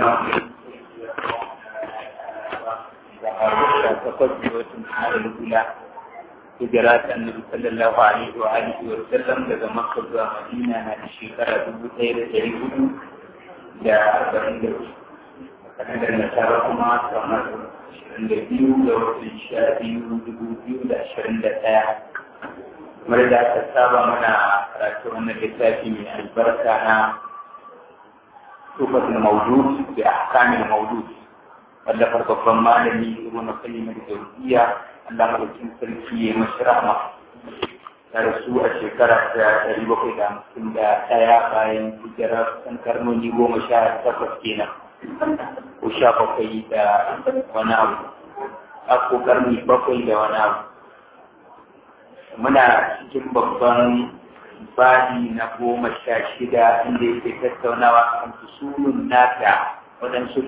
hijira ta annabi sallallahu alaihi wa alihi wa sallam daga Makka zuwa Madina na da shekara 1440 kanadar nasara kuma kamar 22 ga watan 12,2021 kamar da aka saba mana karatu wannan littafi mai albarka na tufatul mawdud da ahkamul mawdud wanda babban malami ibn qayyim al-jawziyya Allah madaukin sarki ya mashi rahma ya rasu a shekara ta 751 bayan hijira kusan karnoni 18 kenan ko 17 da wani abu ko karni 7 da wani abu muna cikin babban babi na 16 inda yake tattaunawa kan fusulun nata waɗansu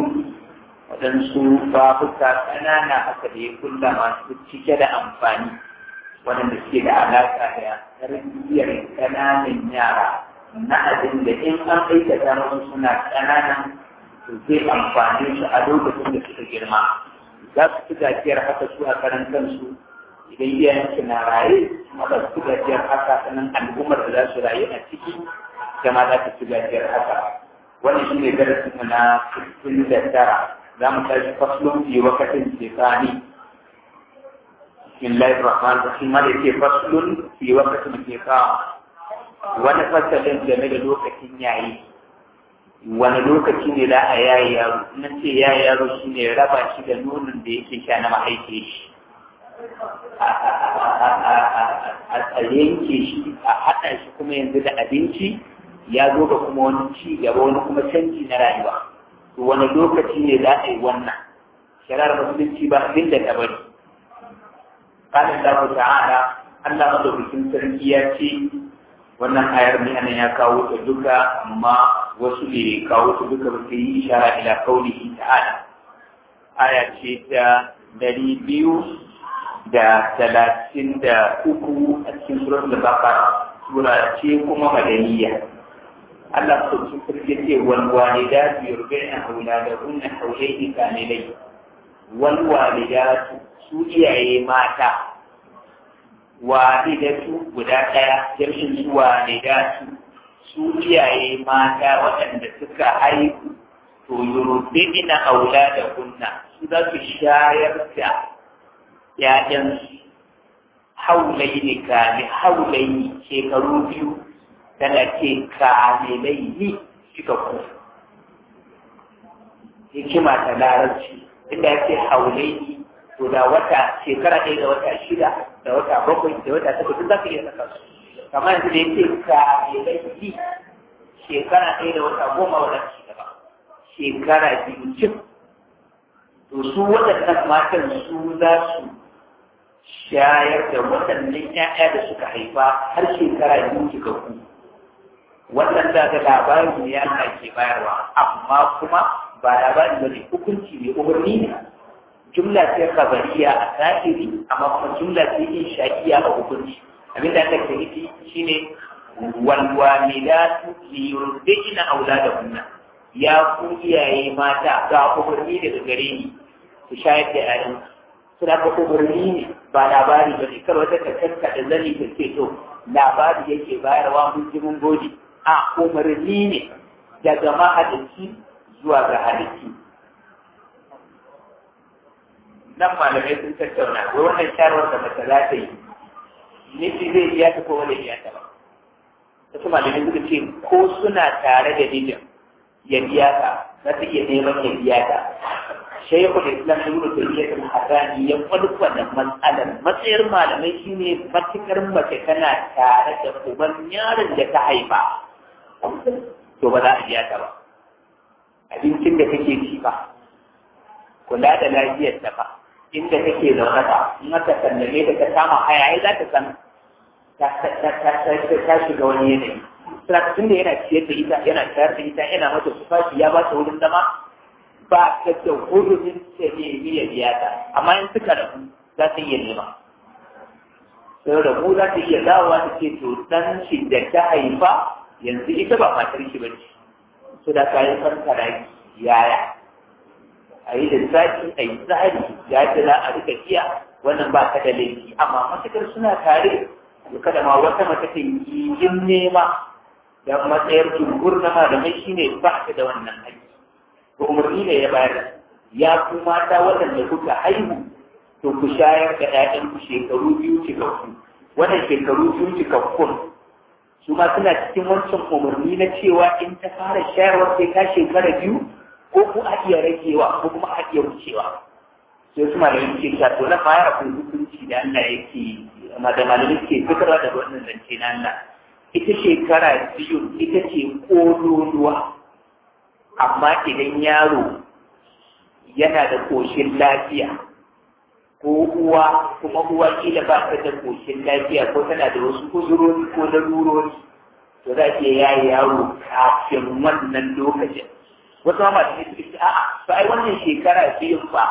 babuka ƙanana aka da ya kulla masu cike da amfani waɗanda suke da alaƙa da tarbiyyar ƙananan yara na abin da in an aikata musu suna ƙananan to zai amfani su a lokacin da suka girma za su ci gajiyar haka su a karan kansu idan iyayensu na raye kuma za su ci gajiyar haka sanan al'ummar da za su rayu a ciki jama za ta ci gajiyar haka wannan shi ne darasinmu na 69 za mu tashi faslun fi wakatin shekani bismillahir rahmanir rahim ma da ke faslun fi wakatin shekani wani fasalin game da lokacin yayi wani lokaci ne za a yayi yaro nan ce yayi yaro shi ne raba shi da nonon da yake sha na mahaifi shi a yanke shi a haɗa shi kuma yanzu da abinci ya zo ga kuma wani ci gaba wani kuma canji na rayuwa to wani lokaci ne za a yi wannan shari'ar musulunci ba abin da ta bari qala Allah ta'ala Allah madaukakin sarki ya ce wannan ayar ne anan ya kawo ta duka amma wasu ne kawo ta duka ba sai yi ishara ila qaulihi ta'ala aya ce ta 233 a cikin suratul baqara sura ce kuma madaniyya Allah sun sarki ce wal walidatu yurbi'na auladahunna hawlayni kamilai wal walidatu su iyaye mata walidatu guda daya jami'in su walidatu su iyaye mata waɗanda suka haihu to yurbi'na auladahunna su za su shayar da ƴaƴansu haulaini haulaini shekaru biyu tana ce kamilai ni suka ku hikima ta larabci inda yake haulai to da wata shekara ɗaya da wata 6 da wata 7 da wata 8 duk za ka iya saka su kamar yanzu da yake kamilai ni shekara ɗaya da wata 10 wata 6 shekara 2 cif to su waɗannan matan su za su shayar da waɗannan 'ya'ya da suka haifa har shekara 2 cikakku wannan da ga labarin ne Allah ke bayarwa amma kuma ba labari bane hukunci ne umarni ne jumla ce khabariya a zahiri amma kuma jumla ce insha'iya a hukunci abinda aka ce nufi shine wal walidatu yurdina auladahunna ya ku iyaye mata ga umarni daga gare ni ku shayar da yaran su da umarni ne ba labari bane kar wata ta da zani ta ce to labari yake bayarwa mun ji mun gode a umarni ne daga mahalicci zuwa ga halicci nan malamai sun tattauna wai wannan shawarar da mace za ta yi nufi zai biya ta ko wani biya ta ba wasu malamai suka ce ko suna tare da mijin ya biya ta za ta iya neman ya biya ta shaykhul islam ibn taymiyyah al-harrani ya kwalkwala matsalar matsayar malamai shine matukar mace tana tare da uban yaron da ta haifa to ba za a biya ta ba abincin da kake ci ba kula da lafiyar ta ba inda kake zaune ba in aka sallame da ta kama haya ai za ta san ta shiga wani yanayi tun da yana ciyar da ita yana tayar da ita yana mata tufafi ya ba ta wurin zama ba ta da hurumin ta nemi ya biya ta amma in suka rabu za ta iya nema sai da mu za ta iya dawowa ta ce to dan shi da ta haifa yanzu ita ba matar shi bace so da kayan farka raki yaya a yi lissafi a yi tsari ya ce za a rika iya wannan ba ka da laifi amma matakar suna tare da kada ma wata mace ta yi yin nema da matsayar jumhur na malamai shine ba ta da wannan haƙƙi ko umarni ne ya bayar ya ku mata waɗanda kuka haihu to ku shayar da 'ya'yanku shekaru 2 cikakku wannan shekaru 2 cikakkun su ma suna cikin wancan umarni na cewa in ta fara shayarwa sai ta shekara 2 ko ku a iya ragewa ko kuma a iya wucewa sai su malamai ke cewa to na fara kun hukunci da Allah yake amma da malamai ke fitarwa da wannan zance na Allah ita shekara 2 ita ce ƙololuwa amma idan yaro yana da koshin lafiya ko uwa kuma uwa kila ba ta da koshin lafiya ko tana da wasu kuzurori ko larurori to za ke yayi yaro kafin wannan lokacin wasu ma da ne su a'a to ai wannan shekara ce fa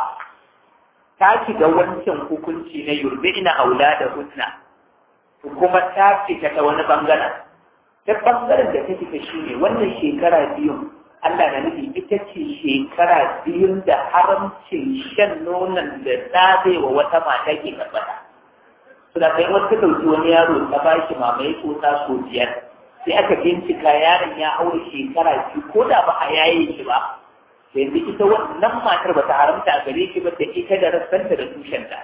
ta shiga wancan hukunci na yurbina aulada husna kuma ta fita ta wani bangaren ta bangaren da ta fita shine wannan shekara biyun Allah na nufi ita ce shekara biyun da haramcin shan nonon da ta zai wa wata mata ke karɓata. Suna kai wata ɗauki wani yaro ta ba shi mamaye tsotsa so 5 sai aka bincika yaron ya aure shekara 2 ko da ba a yaye shi ba. Sai yanzu ita wannan matar ba ta haramta a gare shi ba da ita da rassanta da tushenta.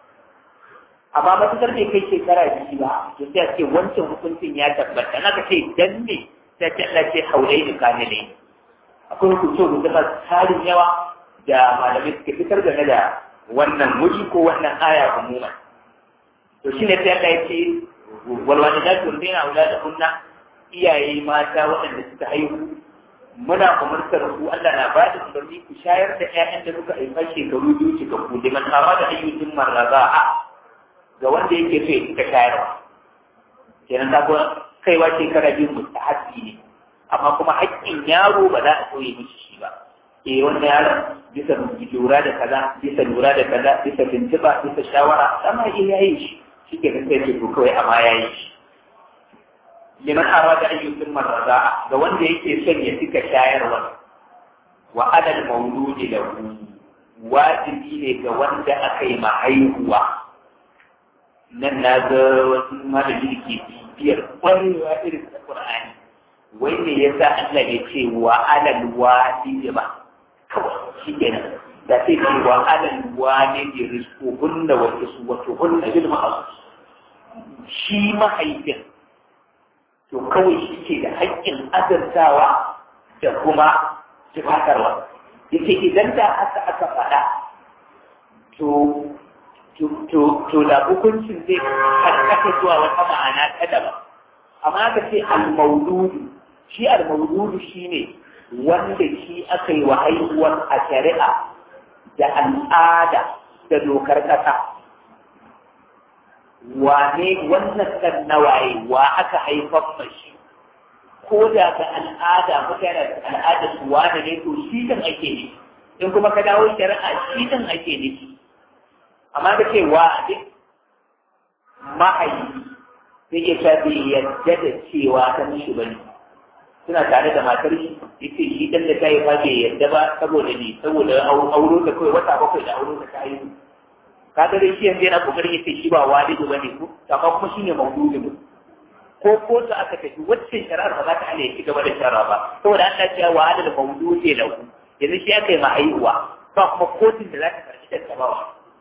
Amma matuƙar bai kai shekara 2 ba, to sai a ce wancan hukuncin ya tabbata. Na ka ce dan ne ta ce haulai da kanilai. Akwai hukunce masu tarin yawa da malamai suke fitar game da wannan muji ko wannan aya umuman. To shi ne sai Allah ya ce walwani da turdina wula da kunna iyaye mata waɗanda suka haihu muna umartar ku Allah na ba da umarni ku shayar da ƴaƴan da suka haifa shekaru 2 cikakku da man kama da ayyukin marraza'a ga wanda yake so ya cika shayarwa. Kenan ta kaiwa shekara 2 mustahabbi ne. Amma kuma haƙƙin yaro ba za a soye mishi shi ba. Wannan yaron bisa lura da kaza, bisa lura da kaza, bisa tuntuɓa, bisa shawara, amma ya yi shi, shi ke sai ce ko kawai amma ya yi shi. Liman arada ayyukan marraza ga wanda yake son ya cika shayarwa wa adal mauludi da wajibi ne ga wanda aka yi mahaihuwa. Nan na ga wasu malami ke bibiyar ƙwarewa irin ta Ƙur'ani. Wai me yasa Allah ya ce wa alal wadi ba kawai shi kenan da sai ce wa alal wadi rizquhunna wa kiswatuhunna bil ma'ruf shi mahaifin to kawai shi ke da haƙƙin azantawa da kuma jifatarwa yace idan da aka faɗa to da hukuncin zai karkata zuwa wata ma'ana ta daban amma aka ce al-mauludu shi al-mauludu shine wanda shi aka yi wa haihuwar a shari'a da al'ada da dokar kasa wane wannan kan nawaye wa aka haifar mashi ko da ga al'ada mutane da al'ada su wane ne to shi kan ake ne in kuma ka dawo shari'a shi kan ake ne amma da ce wa duk mahaifi sai ya shafi yadda da cewa ta mishi bane suna tare da matar shi yace shi dan da ta yi fa bai yadda ba saboda ni saboda auro da kai wata 7 da auro da ta yi kaga dai shi yanzu yana kokarin yace shi ba walidu bane ko amma kuma shine mawdudu ne ko ta aka tafi wacce shari'ar ba za ta hana ya ci gaba da shari'a ba saboda Allah ya wa adal mawdudu lahu yanzu shi aka yi ma haihuwa ba kuma kotun da za ta karbi da tabawa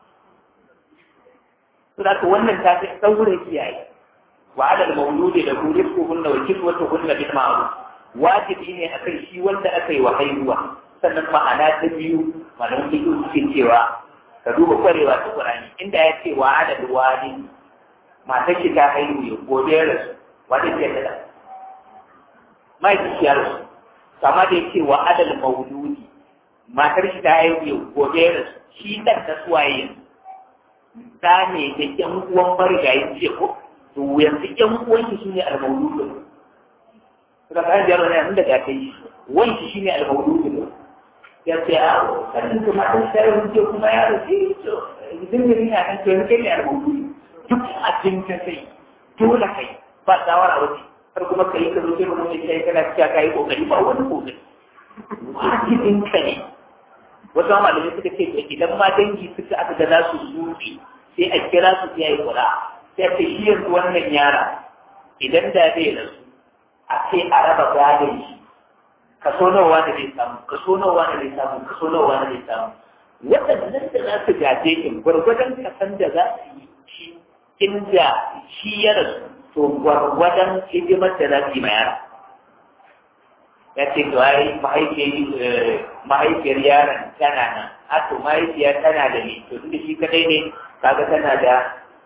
to da wannan ta fi saurin kiyaye wa adal mawdudu lahu rizquhunna wa kiswatuhunna bil ma'ruf wajibi ne akan shi wanda aka yi wa haihuwa sannan ma'ana ta biyu malamin fiqh suke cewa ka duba kwarewa ta Qur'ani inda ya ce wa adal wali matar shi ta haihu ya gobe rasu wanda ke da mai kiyar su kama da yake wa adal mawdudi matar shi ta haihu ya gobe rasu shi dan ta suwaye da ne da yan uwan marigayin ce ko to yanzu yan uwan shi shine al-mawdudu da kan jaro ne inda ga kai wani shine al-mawdudu ya ce a kan kuma an sai wuce kuma ya rufe to idan ne ya kan to ne ne al-mawdudu duk abin ka sai dole kai ba shawara wace har kuma kai ka rufe mu ne kai kana cewa kai kokari ba wani kokari wajibinka ne. Wasu malamai suka ce idan ma dangi suka aka ga za su zuci sai a kira su sai yi kula sai ta shi yanzu wannan yara idan da zai rasu a ce a raba gadon shi kaso nawa da zai samu kaso nawa da zai samu kaso nawa da zai samu waɗannan da za su gaje in gwargwadon kasan da za su yi shi inda shi ya rasu to gwargwadon hidimar da za su yi ma yara ya ce to ai mahaifiyar yaron tana nan a to mahaifiya tana da ne to tunda shi kadai ne kaga tana da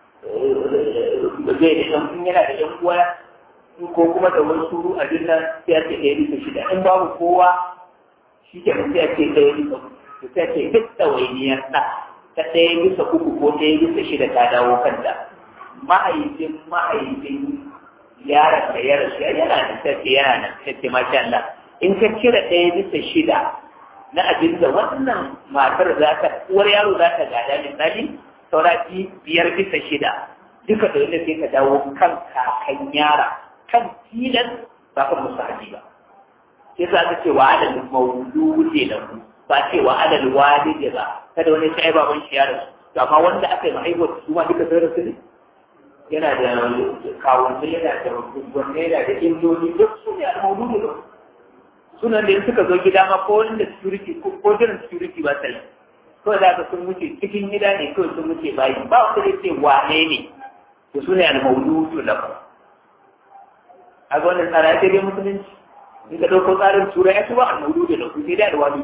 zai da ɗan yana da ɗan uwa ko kuma da wani suru a dinnan sai a ce ɗaya bisa shida in babu kowa shi ke sai a ce ɗaya bisa to sai a ce duk ɗawainiyar ɗa ta ɗaya bisa uku ko ɗaya bisa shida ta dawo kanta mahaifin yaron da ya rasu yana da sai yana nan sai masha Allah in ka cire ɗaya bisa shida na abin da wannan matar za ta uwar yaro za ta gada misali saura biyar bisa shida duka da wanda sai ka dawo kan kakan yara kan tilan ba kan musu haji ba sai za ka ce wa adal mawludi lahu ba ce wa adal walidi ba kada wani sai baban shi yaro to amma wanda aka yi mahaifa su ma duka sai rasu ne yana da kawunni yana da gwanne yana da illoli duk su ne al-mawludi lahu sunan da suka zo gida ma ko wanda security ko jiran security ba sai kawai za ka sun wuce cikin gida ne kawai sun wuce bayi ba wanda zai ce wane ne to su ne al-mawludu lahu a ga wannan tsara ya dai musulunci in ka ɗauko tsarin turai ya tuba al-mawludu lahu sai da alwali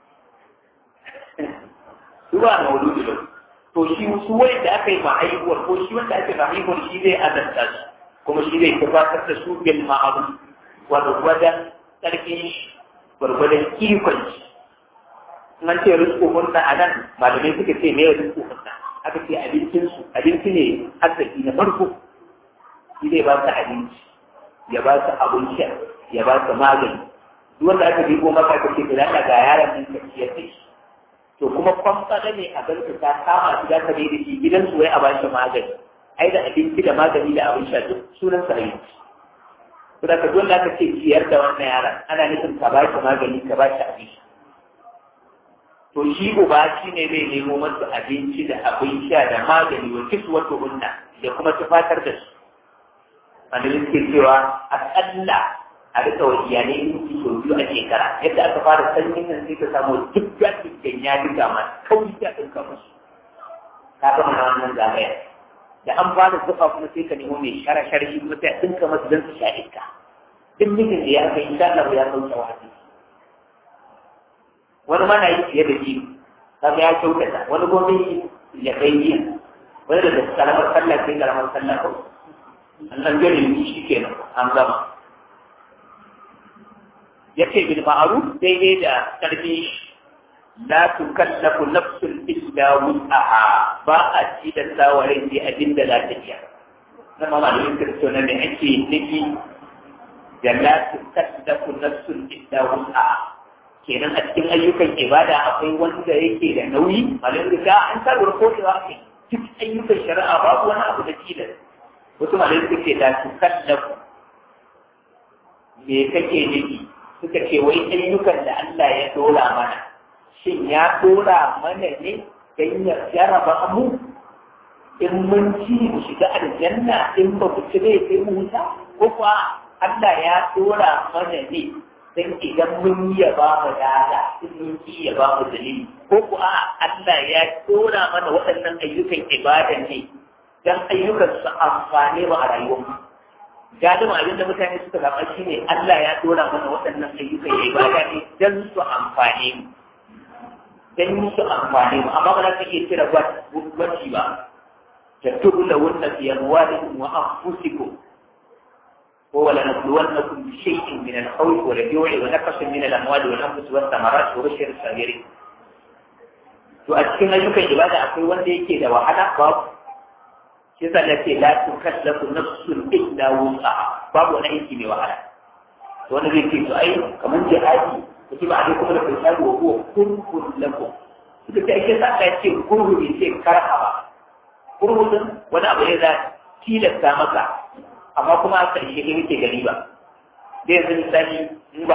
tuba al-mawludu lahu to shi su wanda aka yi ma'aihuwar ko shi wanda aka yi ma'aihuwar shi zai azanta su kuma shi zai tabbatar da su bil ma'ruf wa wajen ƙarfin gwargwadon ikon shi nan ce rizko hunna a nan malamai suka ce mai rizko hunna aka ce abinci ne arziki na farko shi zai ba su abinci ya ba su abin sha ya ba su magani duk wanda aka riko maka aka ce da ga yaron nan ka ciyar da shi to kuma kwamfada ne a garka ta kama shi za ka bai da shi gidan su wai a ba shi magani ai da abinci da magani da abin sha duk sunan sa abinci to da ka dole aka ce ciyar da wannan yaron ana nufin ka ba shi magani ka ba shi abinci to shi uba shi ne zai nemo masu abinci da abin sha da magani wa kiswatu hunna da kuma tufatar da su wanda suke cewa aƙalla a rika wa iyalai minti sau biyu a shekara yadda aka fara sanyin nan sai ka samu duk gaskin ya duka ma kawai ta ɗauka musu ka gama na wannan zagaya da an fara zufa kuma sai ka nemo mai shara-shara shi kuma sai a ɗinka masu don su sha iska duk mutum da ya kai insha Allah ya sauke wani wani mana yi fiye da shi kaga ya kyautata wani gobe ya kai jiya wani da karamar sallah sai karamar sallah kawai an gani shi kenan an gama yace bil ma'ruf daidai da karfi la tukallafu nafsun illa wus'aha ba a ci da tsawarin da abin da za ta iya na ma malamin kiristona ne ake nufi da la tukallafu nafsun illa wus'aha kenan a cikin ayyukan ibada akwai wanda yake da nauyi malamin da an sarwar kodewa ne duk ayyukan shari'a babu wani abu da tilas wasu malamin suke da tukallafu me kake nufi suka ce wai ayyukan da Allah ya dora mana shin ya dora mana ne don ya jaraba mu in mun ci mu shiga aljanna in ba ku ci zai sai mu wuta ko kuwa Allah ya dora mana ne don idan mun yi ya ba mu dada in mun yi ya ba mu dalili ko kuwa Allah ya dora mana waɗannan ayyukan ibadan ne don ayyukan su amfane mu a rayuwarmu gadon abinda mutane suka zaɓa shi ne Allah ya dora mana waɗannan ayyukan ya ibada ne don su amfane mu don su amfane mu amma ba za ka iya cire gwaji ba ta tubula wannan fi amwalikum wa anfusikum ko wala nabluwannakum bi shay'in min al-khawf wa al-ju'i wa naqsin min al-amwali wal anfusi was thamarat wa bashir as-sabirin to a cikin ayyukan ibada akwai wanda yake da wahala babu shi sa nake la tukallafu nafsun illa wus'aha babu wani aiki mai wahala to wani zai ce to ai kamar jihadi kutiba alaikum al-qisalu wa huwa kurhun lakum suka ce ake sa ka ce kurhu ne ce karhaba kurhu din wani abu ne da tilasta maka amma kuma a ƙarshe ne yake gari ba zai yanzu misali in ba a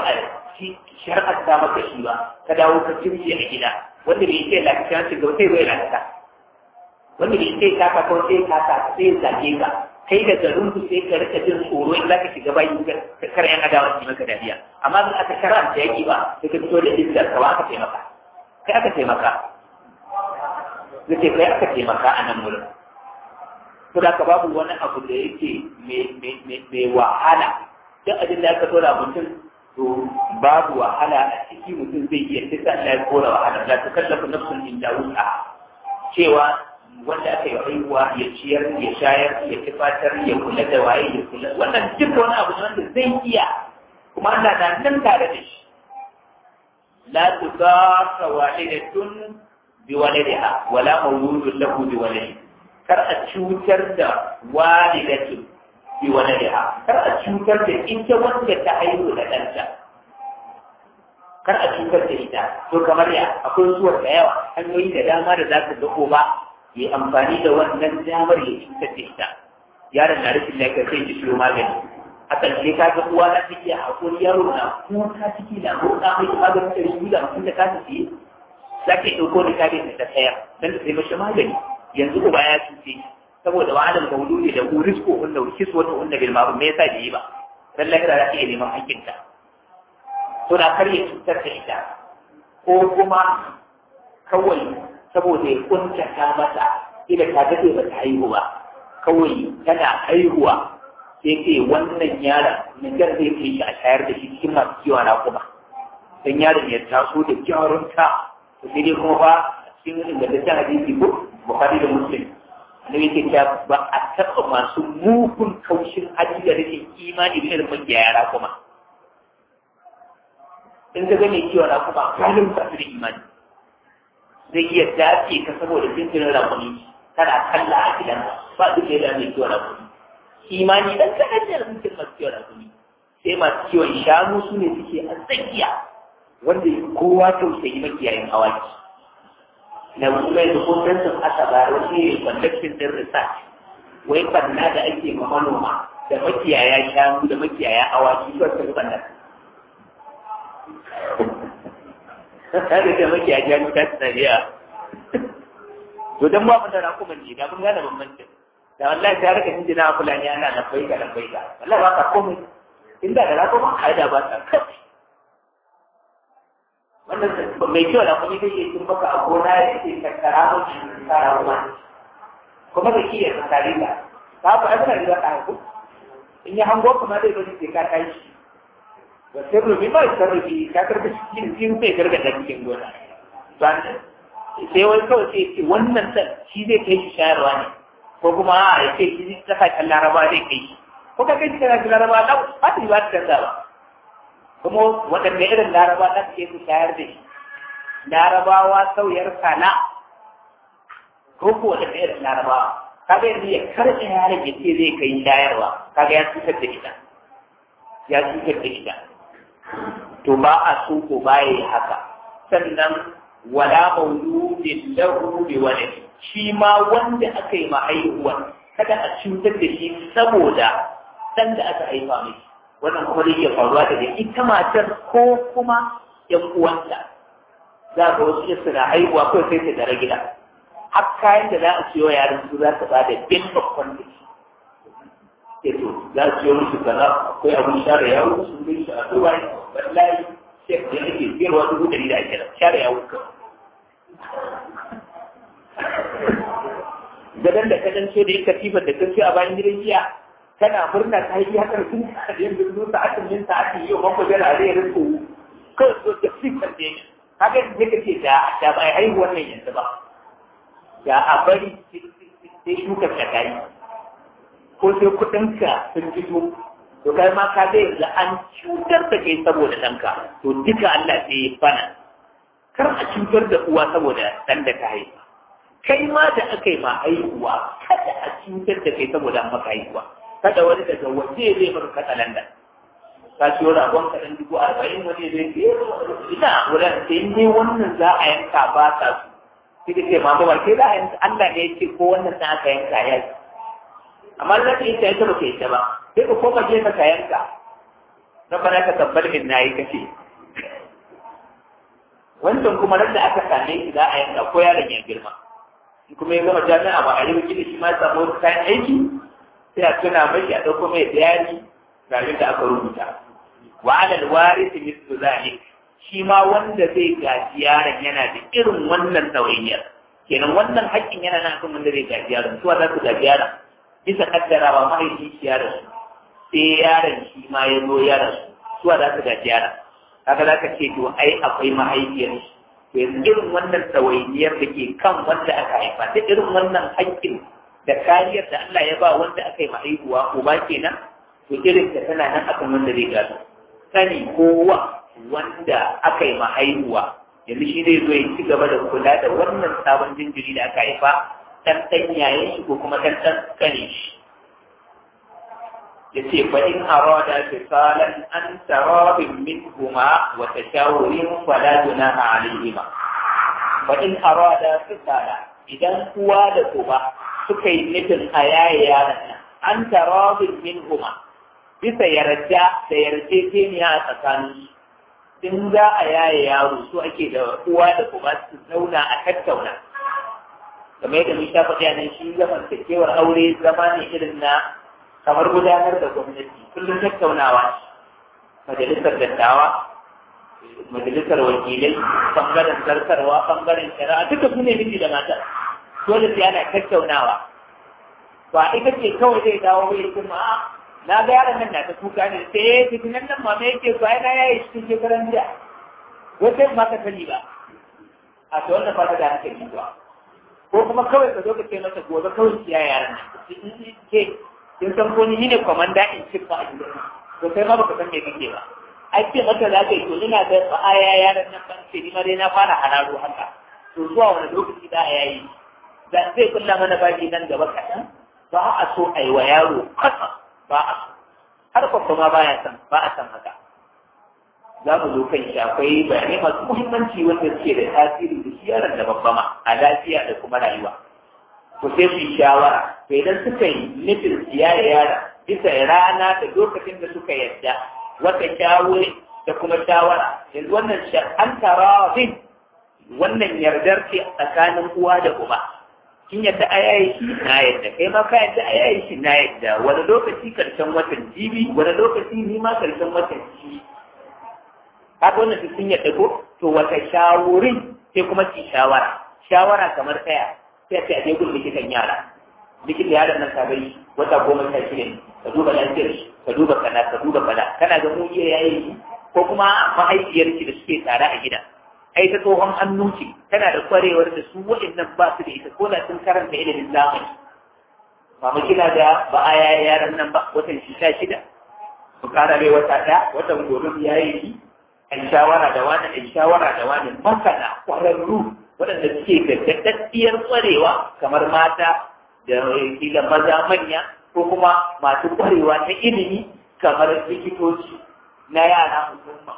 shar'anta maka shi ba ka dawo ka cirje a gida wanda bai ce lafiya shi ga sai bai lafiya wanda bai ce ka ka kawai sai ka sai zage ka kai da garin ku sai ka rika jin tsoro in zaka shiga bayi ka kar yan adawa su maka dariya amma in aka shar'anta yaki ba sai ka fito da izzar ka aka taimaka kai aka taimaka zai kai aka taimaka a nan wurin to da ka babu wani abu da yake mai wahala duk abin da aka tora mutum to babu wahala a ciki mutum zai iya sai sa Allah ya kora wahala la tukallafu nafsun illa wus'aha cewa wanda aka yi haihuwa ya ciyar ya shayar ya tufatar ya kula da waye ya kula wannan duk wani abu ne wanda zai iya kuma Allah na nan tare da shi la tudarra walidatun bi waladiha wala mawludun lahu bi waladihi kar a cutar da walidatun bi waladiha kar a cutar da ita wanda ta haihu da ɗanta kar a cutar da ita to kamar ya akwai zuwa da yawa hanyoyi da dama da za ka ga ko ba yi amfani da wannan damar ya cutar da ita yaron na rashin lafiya sai ji shiro magani a ƙarshe ka ga uwa na ciki a hakuri yaro na kuka ciki na roƙa mai maganin da shi da mutum da ka tafi za ka yi ɗauko da kare ta tsayar don ta sai mashi magani yanzu uba ya cuce saboda wa'adar mauludi da urisko wanda kisu wata wanda bil ma'ruf me yasa bai yi ba dan lahira za ta iya neman hakkinta to na karye cutar da ita ko kuma kawai saboda ya kuntata mata idan ta dade ba ta haihu ba kawai tana haihuwa sai ce wannan yaron nigar zai kai shi a shayar da shi cikin masu kiwa na kuma dan yaron ya taso da jarunta to sai dai kuma ba cikin ingantaccen hadisi ko Bukhari da Muslim annabi yake cewa ba a taɓa masu mugun kaushin hali da rashin imani da irin manyan yara kuma in ka gane kiwa na kuma kalin ba su da imani zai iya dace ka saboda jinjirin rakuni kana kalla a gidan ba duk da yadda mai kiwa rakuni imani dan kaɗan da mutum masu kiwa rakuni sai masu kiwon shanu su ne suke a tsakiya wanda kowa tausayi makiyayin awaki na kuma yanzu ko tantan aka ba wasu ne conduction din research wai banna da ake ma manoma da makiyaya shanu da makiyaya awaki su ta banna kada da makiyaya shanu ta tsariya to dan ba mun da rakuman ne da mun gane bambancin da wallahi ta rika hinjina fulani ana na faida da faida wallahi ba ka komai inda da rakuman aida ba ta kai wannan mai kyau da kuma zai yi baka a gona ya ce tattara mutum tsara ruwa kuma da kiyar tsakari ka ta ku aika da ka haiku in yi hango kuma zai bari sai ka kai shi ba sai rubi ba sai rubi ka karɓi cikin jin sai karga da cikin gona sai wani kawai sai ce wannan san shi zai kai shi shayarwa ne ko kuma a ya ce shi kasashen laraba zai kai shi ko ka kai shi kasashen laraba na ba ta yi ba ta canza ba kuma waɗanda irin laraba na ke su shayar da shi larabawa sauyar kana ko ko waɗanda irin larabawa kaga yanzu ya karɓe yaron ya ce zai kai shayarwa kaga ya cutar da ita ya cutar da ita to ba a so ko ba yi haka sannan wala mauludin lahu bi waladi shi ma wanda aka yi ma haihuwa kada a cutar da shi saboda dan da aka haifa mai wannan kuma zai iya faruwa da ita matar ko kuma ‘yan uwanta za ka wasu yasa na haihuwa kawai sai ta dare gida har kayan da za a siyo yaran su za ta bada bin babban da shi ke to za su siyo musu kaza akwai abin share yawo sun bin shi a dubai wallahi shek da yake biyarwa 100 da ake da share yawo kawai gadon da ka dan so da ya katifar da kan a bayan gidan jiya kana murna ta yi haka sun da yanzu zo ta atin min ta atin yau mako da zai rinko kawai so da fikar da yake kaga da kake da ba ai haihuwar nan yanzu ba da a bari sai shuka ta kai ko sai kudin ka sun fito to kai ma ka ga yanzu an cutar da kai saboda danka to duka Allah sai ya fana kar a cutar da uwa saboda dan da ka haifa kai ma da aka yi ma haihuwa kada a cutar da kai saboda an maka haihuwa kada wani daga waje zai maka katsalanda ka ciyo ragon ka ɗan 40,000 wani zai ce ina wurin sai ne wannan za a yanka ba ta su sai ce ma ba ke za a yanka Allah ne ya ce ko wannan za aka yanka ya yi amma za ka yi ta ba ka yi ta ba sai ka koma je ka yanka na fara ka tabbar in na yi kace wancan kuma ran da aka same shi za a yanka ko yaron ya girma kuma ya gama jami'a ba a yi wakili shi ma samu wani kayan aiki sai a tuna mashi a ɗauko mai bayani ga da aka rubuta wa alal warisi mislu zalik shi ma wanda zai gaji yaron yana da irin wannan ɗawainiyar kenan wannan haƙƙin yana nan kan wanda zai gaji yaron suwa za su gaji yaron bisa kaddarawa mahaifi shi ya rasu sai yaron shi ma ya zo ya rasu suwa za su gaji yaron haka za ka ce to ai akwai mahaifiyar to yanzu irin wannan ɗawainiyar da ke kan wanda aka haifa da irin wannan haƙƙin da kariyar da Allah ya ba wanda aka yi mahaifuwa uba kenan to irin ta tana nan akan wanda zai gado sani kowa wanda aka yi mahaifuwa yanzu shi zai zo ya ci gaba da kula da wannan sabon jinjiri da aka haifa ɗan yayin shi ko kuma ɗan kane shi ya ce fa in arada fisalan an tarabin minhuma wa tashawurin fala junaha alaihima fa in arada fisala idan uwa da uba suka yi nufin a yaye yaron nan an tarabin minhuma bisa yarda da yarjejeniya a tsakanin in za a yaye yaro su ake da uwa da uba su zauna a tattauna kamar yadda mun sha faɗi a nan shi zaman takewar aure zama ne irin na kamar gudanar da gwamnati kullum tattaunawa majalisar dattawa majalisar wakilai bangaren zartarwa bangaren shari'a duka su ne miji da mata dole sai ana tattaunawa ba ita ce kawai zai dawo bai kuma na ga yaron nan na ta kuka ne sai fitinan nan ma me yake so ai na yayi cikin shekaran jiya wata ma ka sani ba a to wannan fata da hankali ba ko kuma kawai ka zo ka ce masa gobe kawai kiyaye yaron nan ke kin san ko ni ne komanda in chief ba a gidan to kai ma baka san me kake ba ai ce maka za ka yi to ina da aya yaran nan ban ce ni ma dai na fara hararo haka to zuwa wani lokaci da a yayi da zai kulla mana baki nan gaba kaɗan ba a so a yi wa yaro kasa ba a so har kwakwa ma ba a san haka za mu zo kan shi akwai bayanai masu muhimmanci wanda suke da tasiri da shi yaron da babba ma a lafiya da kuma rayuwa ku sai su yi shawara to idan suka yi nufin siyaye yara bisa rana da lokacin da suka yadda wata shawari da kuma shawara yanzu wannan an tara wannan yardar ce tsakanin uwa da uba kin yadda a yayi shi na yadda kai ma ka yadda a yayi shi na yadda wani lokaci karshen watan jibi wani lokaci ni ma karshen watan jibi haka wannan sun yadda ko to wata shawarin sai kuma ki shawara kamar tsaya sai a je gun likitan yara likitan yaran nan ka gani wata 16 ne ka duba lafiyar shi ka duba kana kana ga mu iya yayi ko kuma mahaifiyar ki da suke tare a gida ai ta tsohon hannu ce tana da kwarewar da su waɗannan ba su da ita ko da sun karanta ilimin zamani mama kina da ba a yaya yaran nan ba watan 16 ku kara mai wata ɗaya watan gobe yayi an shawara da wani masana kwararru waɗanda suke da daddaɗɗiyar ƙwarewa kamar mata da kila maza manya ko kuma masu ƙwarewa ta ilimi kamar likitoci na yara musamman.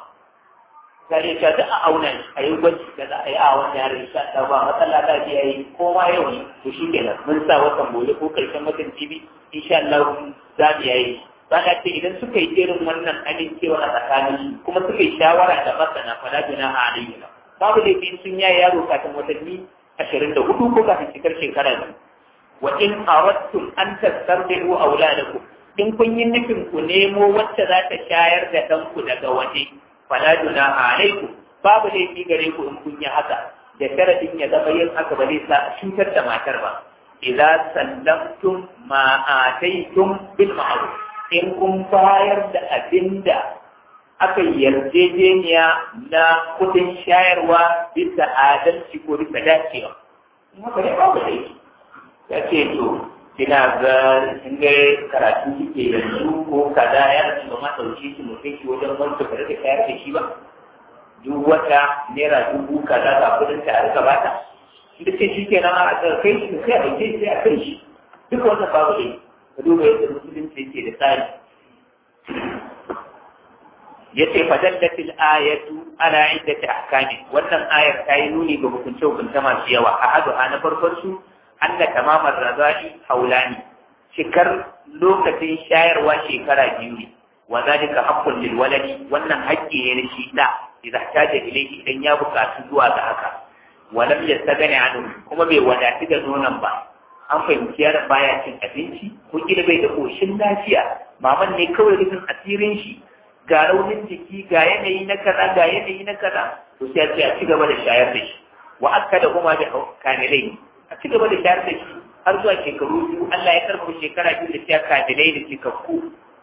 Gare ta duk a auna a yi gwaji da za a yi a wani yare insha Allah ba matsala ta biya yi ko ma yau ne to shi kenan mun sa watan gobe ko karshen watan jibi insha Allah za mu yayi. Ba na ce idan suka yi irin wannan amincewa a tsakanin kuma suka yi shawara da masana fala juna a alayhi babu laifin sun yaye yaro kafin watanni 24 ko kafin cikar shekara ne wa in aradtum an tastardiu auladakum in kun yi nufin ku nemo wacce za ta shayar da ɗanku daga waje fala junaha alaikum babu laifi gare ku in kun yi haka da sharadin ya zama yin haka ba zai sa a cutar da matar ba idza sallamtum ma ataytum bil ma'ruf in kun bayar da abinda aka yarjejeniya na kudin shayarwa bisa adalci ko bisa dacewa. Haka ne babu laifi. Ya ce to, kina ga in ga karatu kike yanzu ko kaza ya rasu ba ma ɗauke shi mu kai shi wajen wanda ba da shayar da shi ba. Duk wata naira 1000 kaza ga kudin ta aka bata. Da ce shi kenan a kai shi sai a ɗauke shi sai a kai shi. Duk wannan babu laifi. Ka duba yadda musulunci yake da tsari. yace fadallatil ayatu ala iddati ahkami wannan ayar ta yi nuni ga hukunce hukunce masu yawa a hadu na farkon su anna tamamar razai haulani cikar lokacin shayarwa shekara biyu ne wa zalika haqqun lil waladi wannan haƙƙi ne na shi da idan taja ilayhi idan ya buƙatu zuwa ga haka walam yastagani anhu kuma bai wadatu da nonon ba an fahimci yaron baya cin abinci ko kila bai da koshin lafiya maman ne kawai rufin asirin shi ga raunin jiki ga yanayi na kaza ga yanayi na kaza to sai a ci gaba da shayar da shi wa aka da kuma da kamilai a ci gaba da shayar da shi har zuwa shekaru biyu Allah ya karɓa shekara biyu da siya kamilai da cikakku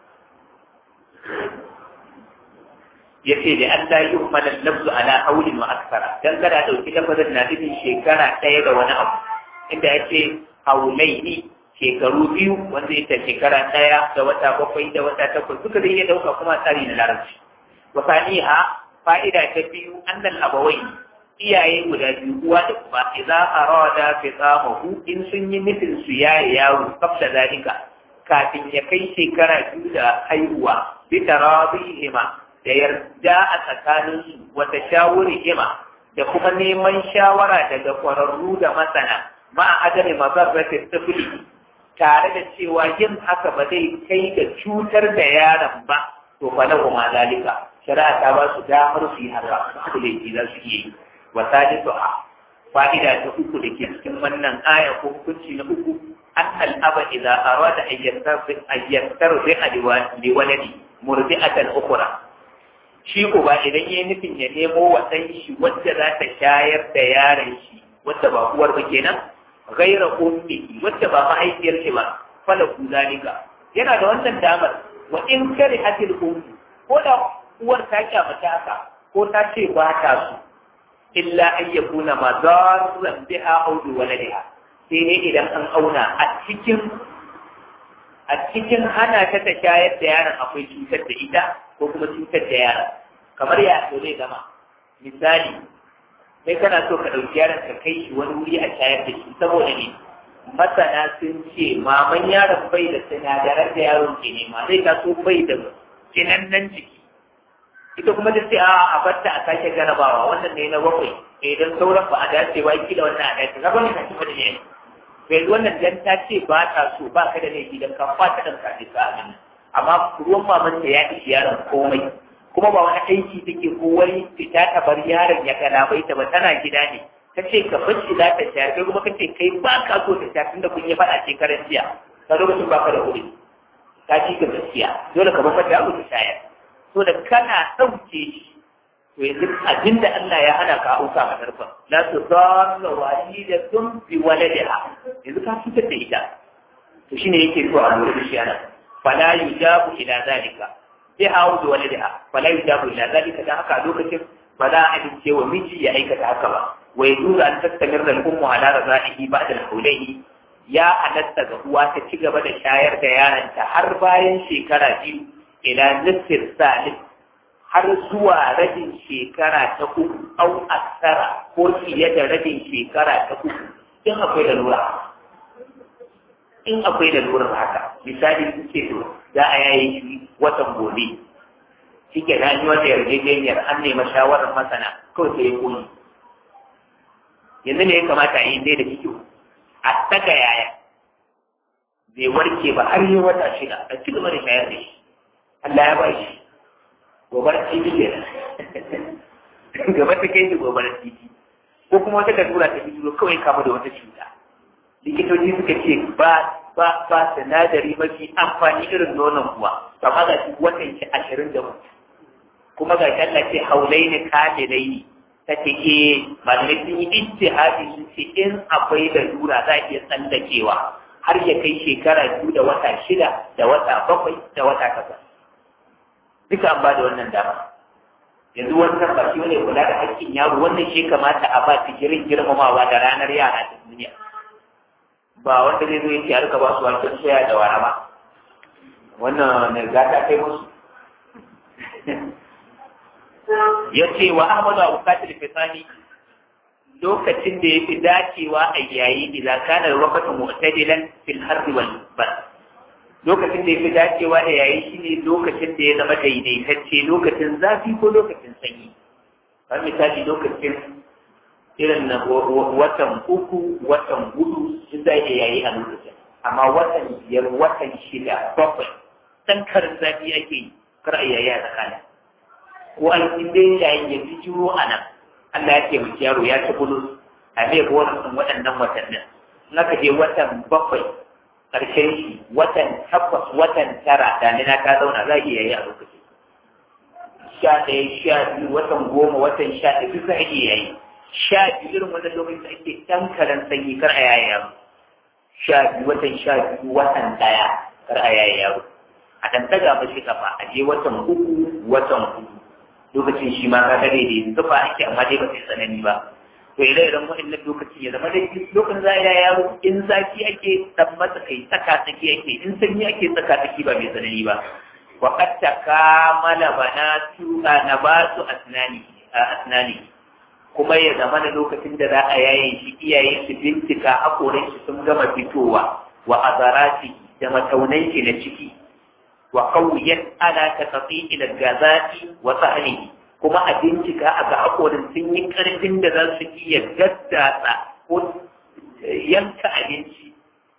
ya ce da Allah yi umarar lafzu ala haulin wa aksara dan kada ɗauki lafazin na nufin shekara ɗaya da wani abu inda ya ce haulai ne shekaru biyu wanda ya shekara ɗaya da wata bakwai da wata takwas duka zai iya ɗauka kuma tsari na larabci wa saniha fa'ida ta biyu annal abawai iyaye guda biyu uwa da uba idza arada fitamahu in sun yi nufin su yaye yaro kafda zalika kafin ya kai shekara biyu da haihuwa bi taradihima da yarda a tsakaninsu wata shawurihima da kuma neman shawara daga kwararru da masana ma'a adami mazarratin tafili tare da cewa yin haka ba zai kai da cutar da yaron ba to fa lahu ma zalika shari'a ta ba su damar su yi haka su laifi za su yi wa sadisu a fa'ida ta uku da ke cikin wannan aya ko hukunci na uku an al'aba idza arada an yastarbi'a liwaladi murdi'atan ukhra shi ko ba idan yayi nufin ya nemo wa dan shi wacce za ta shayar da yaron shi wacce ba uwar ba kenan gaira ummi wacce ba mahaifiyar shi ba fala zalika yana da wannan damar wa in kari hatil ummi ko da uwar ta kyamata haka ko ta ce ba ta su illa an yakuna madarran biha aw bi waladiha sai ne idan an auna a cikin hana ta ta shayar da yaron akwai cutar da ita ko kuma cutar da yaron kamar ya so zai gama misali sai kana so ka ɗauki yaron ka kai shi wani wuri a shayar da shi saboda ne masana sun ce maman yaron bai da sinadaran da yaron ke nema zai taso bai da kinannen jiki ita kuma ta ce a barta a sake jarabawa wannan ne na bakwai idan sauran ba a dace ba kila wannan a dace gaba ne ka ci da yayi yanzu wannan dan ta ce ba ta so ba ka da laifi dan ka fata dan ka bisa abin amma ruwan maman ta ya ishi yaron komai kuma ba wani aiki take ko wani fita ta bar yaron ya galabai ta ba tana gida ne ta ce ka bar shi za ta sha kai kuma ka ce kai ba ka so ta sha tunda kun yi faɗa shekaran jiya ka lokacin ba ka da kuɗi ka ci ka gaskiya dole ka bar mata yaro ta shayar so da kana ɗauke shi to yanzu abinda Allah ya hana ka auka ma tarfa la tu dalla walidatun bi waladiha yanzu ka fitar da ita to shine yake so a lura da shi ana fala yujabu ila zalika sai hawo da waladiha fala yujabu ila zalika dan haka lokacin ba za a amince wa miji ya aikata haka ba wa yajuzu an tastamir da ummu ala razaihi ba'da al-hawlaini ya halatta ga uwa ta ci gaba da shayar da yaranta har bayan shekara biyu ila nisfir salis har zuwa rabin shekara ta uku au aksara ko fiye da rabin shekara ta uku in akwai da lura haka misali su ce to za a yayi shi watan gobe shi ke na yi wata yarjejeniyar an nema shawarar masana kawai sai ya koyi yanzu ne ya kamata a yi dai da fito a saka yaya bai warke ba har yi wata shida a ci gaba da shayar da shi Allah ya ba shi gobar titi ke gaba ta kai shi gobar titi ko kuma wata kadura ta fito kawai kama da wata cuta likitoci suka ce ba sinadari mafi amfani irin nonon kuwa amma ga shi watan shi 24 kuma ga shi Allah ce haulai ne kamilai ne ta ce malamai sun yi ijtihadi sun ce in akwai lalura za a iya tsallakewa har ya kai shekara 2 da wata 6 da wata 7 da wata 8 duka an ba da wannan dama yanzu wannan ba shi ne kula da haƙƙin yaro wannan shi kamata a ba fikirin girmamawa da ranar yara ta duniya ba wanda zai zo ya ce a rika ba su wancan soya da wara ba wannan ne za ta kai musu ya ce wa ahmadu abu katil fisani lokacin da ya fi dacewa a yayi idan kana lokacin mu'tadilan fil harbi wal bas lokacin da ya fi dacewa da yayi shi ne lokacin da ya zama daidaitacce lokacin zafi ko lokacin sanyi kamar misali lokacin irin na watan 3 watan 4 shi za iya yayi a lokacin amma watan 5 watan 6 7 dan karin zafi ake yi kar a yayi a tsakanin ko an inda yayin ya fi juro a nan Allah ya taimaki yaro ya ci bulus a mai bonus waɗannan watannin in aka je watan 7 ƙarshen shi watan 8 watan 9 damina ta zauna za a iya yayi a lokaci 11 12 watan 10 watan 11 duk za a iya yayi 12 irin wannan lokacin da ake ɗan karan sanyi kar a yayi yaro 12 watan 1 kar a yayi yaro a ɗan ɗaga mashi kafa a je watan 3 watan 4 lokacin shi ma ka gare da zufa ake amma dai ba sai tsanani ba to ire iren wa'annan lokaci ya zama dai lokacin za a yi yaro in zafi ake dan masa kai tsaka tsaki ake in sanyi ake tsaka tsaki ba mai tsanani ba wa qad takamala banatu nabatu asnani kuma ya zama da lokacin da za a yaye shi iyaye su bincika hakoran shi sun gama fitowa wa azarati da mataunan shi na ciki wa qawiyat ala taqti ila gazati wa sahni kuma a bincika a ga hakorin sun yi karfin da za su iya gaddatsa ko yanka abinci